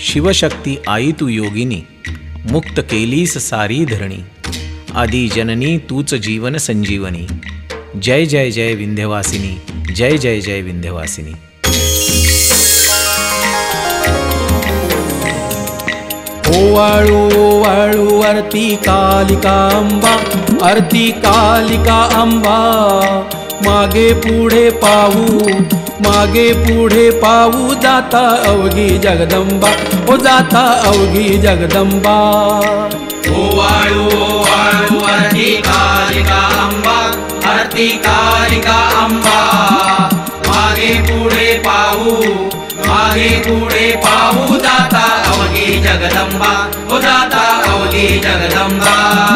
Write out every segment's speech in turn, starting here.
शिवशक्ती आई तू योगिनी, मुक्त केलीस सारी धरणी, आदि जननी तूच जीवन संजीवनी। जय जय जय विंध्यवासिनी, जय जय जय विंध्यवासिनी। ओवाळू ओवाळू आरती कालिका अंबा, आरती कालिका अंबा। मागे पुढे पाहू, मागे पुढे पाहू, जाता अवघी जगदंबा, ओ जाता अवघी जगदंबा। ओवाळू ओवाळू आरती कालिका अंबा, आरती कालिका अंबा। मागे पुढे पाहू, मागे पुढे पाहू, जाता अवघी जगदंबा, ओ जाता अवघी जगदंबा।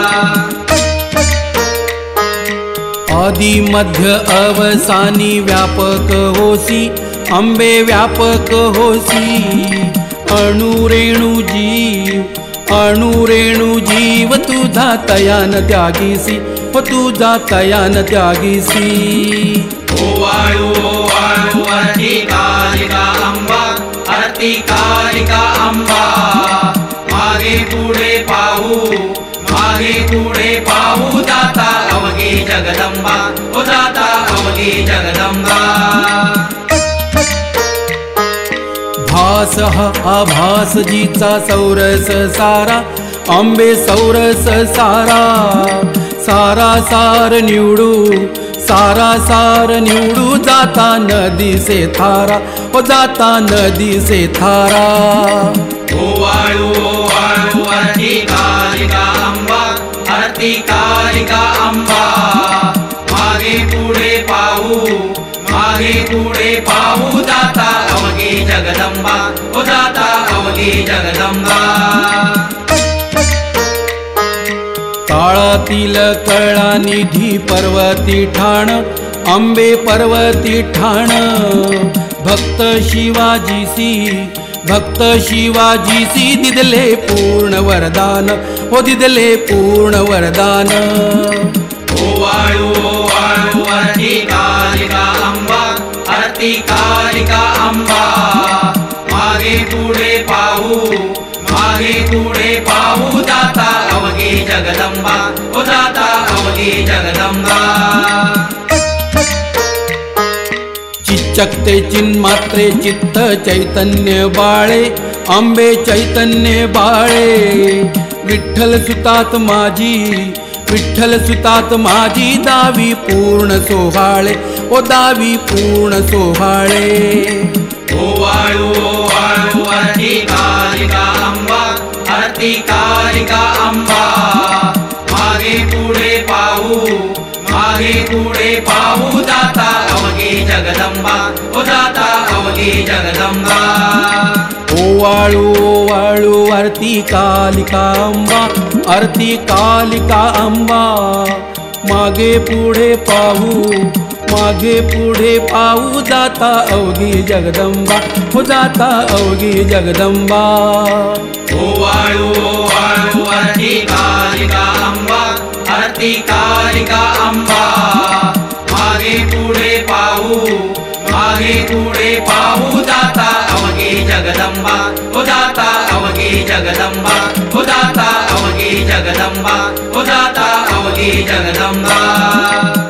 आदि मध्य अवसानी व्यापक होसी, अंबे व्यापक होसी। अणुरेणू जीव, अणुरेणू जीव, तुझा तयान त्यागीसी, हो तुझा तयान त्यागीसी। ओवाळू ओवाळू आरती कालिका अंबा, आरती कालिका अंबा। मागे पुढे पाहू, मागे पुढे पाहू, जाता अवघी जगदंबा, ओ जाता अवघी जगदंबा। भास हा आभास जीचा सौरस सारा, अंबे सौरस सारा। सारा सार निवडू, सारा सार निवडू, जाता नदी से थारा, ओ जाता नदी से थारा। ओवाळू ओवाळू आरती कालिका अंबा, आरती कालिका अंबा। मागे पुढे पाहू, मागे पुढे पाहू, जाता अवघी जगदंबा, ओ जाता अवघी जगदंबा। काळातील कळा निधी पर्वती ठाण, अंबे पर्वती ठाण। भक्त शिवाजीसी, भक्त शिवाजीसी, दिदले पूर्ण वरदान, हो दिदले पूर्ण वरदान। ओवाळू ओवाळू आरती कालिका अंबा, आरती कालिका अंबा। मागे पुढे पाहू, मागे पुढे पाहू, जाता अवघी जगदंबा, ओ जाता अवघी जगदंबा। चिच्चकते चिन्मात्रे चित्त चैतन्य बाळे, अंबे चैतन्य बाळे। विठ्ठल सुतात माझी, विठ्ठल सुतात माझी, दावी पूर्ण सोहाळे, ओ दावी पूर्ण सोहाळे। ओवाळू ओवाळू आरती कालिका अंबा, आरती कालिका अंबा। मागे पुढे पाहू, मागे पुढे पाहू, जाता अवघी जगदंबा, ओ जाता अवघी जगदंबा। ओवाळू ओवाळू आरती कालिका अंबा, आरती कालिका अंबा। मागे पुढे पाहू, मागे पुढे पाहू, जाता अवघी जगदंबा, हो जाता अवघी जगदंबा। ओवाळू ओवाळू आरती कालिका अंबा, आरती कालिका अंबा। मागे पुढे पाहू, मागे पुढे पाहू, जाता अवघी जगदंबा, ओ जाता अवघी जगदंबा, ओ जाता अवघी जगदंबा, ओ जाता अवघी जगदंबा।